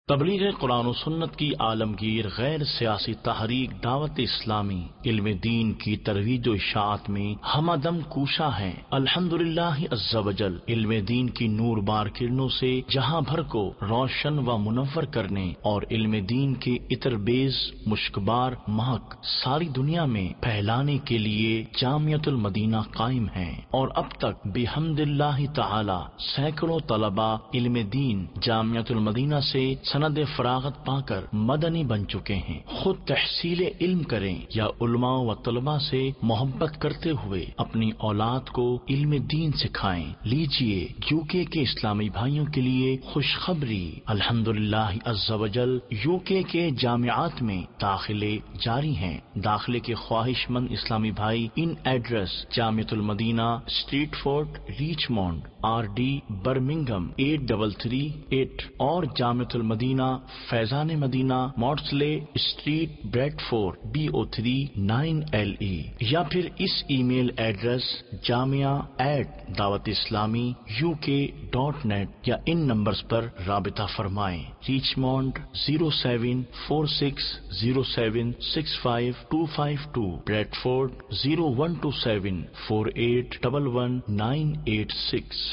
تبلیغ قرآن و سنت کی عالمگیر غیر سیاسی تحریک دعوت اسلامی علم دین کی ترویج و اشاعت میں ہمہ دم کوشاں ہیں۔ الحمدللہ عز و جل علم دین کی نور بار کرنوں سے جہاں بھر کو روشن و منور کرنے اور علم دین کے عطر بیز مشکبار مہک ساری دنیا میں پھیلانے کے لیے جامعۃ المدینہ قائم ہے، اور اب تک بحمد اللہ تعالی سینکڑوں طلباء علم دین جامعۃ المدینہ سے سند فراغت پا کر مدنی بن چکے ہیں۔ خود تحصیل علم کریں یا علماء و طلباء سے محبت کرتے ہوئے اپنی اولاد کو علم دین سکھائیں۔ لیجئے یوکے کے اسلامی بھائیوں کے لیے خوشخبری، الحمدللہ عز و جل یوکے کے جامعات میں داخلے جاری ہیں۔ داخلے کے خواہش مند اسلامی بھائی ان address Jamia Almadina street fort Richmond RD Birmingham 8338 اور جامعۃ المدینہ فیضان مدینہ مارٹسلے street Bradford BO3 9LE، یا پھر اس ای میل ایڈریس jamia@dawatIslami.UK.net یا ان نمبرز پر رابطہ فرمائیں۔ Richmond 07070765252، Bradford 012748111986۔